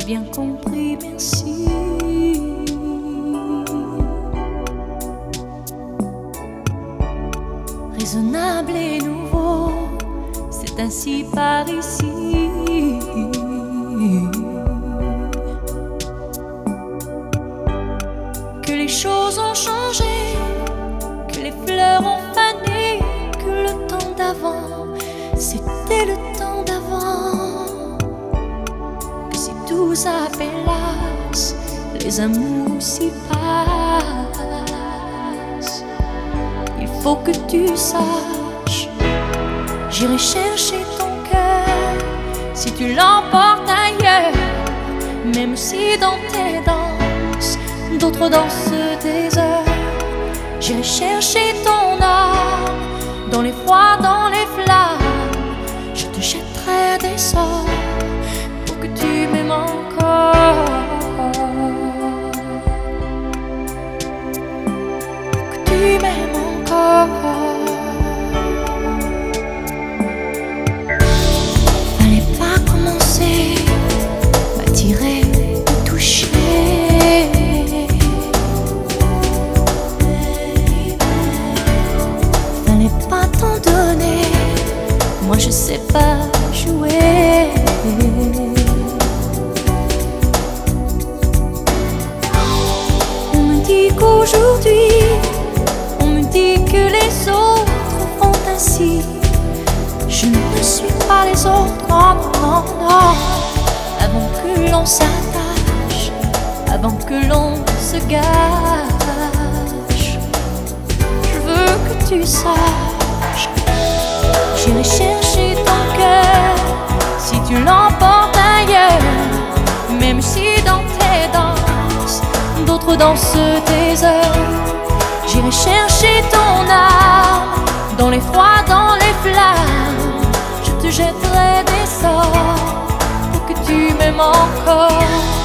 bien compris, merci. Raisonnable et nouveau, c'est ainsi par ici. Que les choses ont changé, que les fleurs ont fané, que le temps d'avant, c'était le temps d'avant. Que si tout s'appelasse, les amours s'y passent. Il faut que tu saches, j'irai chercher ton cœur si tu l'emportes ailleurs. Même si dans tes danses, d'autres dansent des heures. J'irai chercher ton âme dans les froids, dans les flammes. Je te jetterai des sorts pour que tu m'aimes encore. Pour que tu m'aimes encore. Fallait pas commencer à tirer, à toucher. Moi je sais pas jouer. On me dit qu'aujourd'hui, on me dit que les autres font ainsi. Je ne suis pas les autres, non, non, non. Avant que l'on s'attache, avant que l'on se gâche, je veux que tu saches, j'irai chercher ton cœur si tu l'emportes ailleurs. Même si dans tes danses, d'autres dansent tes heures. J'irai chercher ton âme dans les froids, dans les flammes. Je te jetterai des sorts pour que tu m'aimes encore.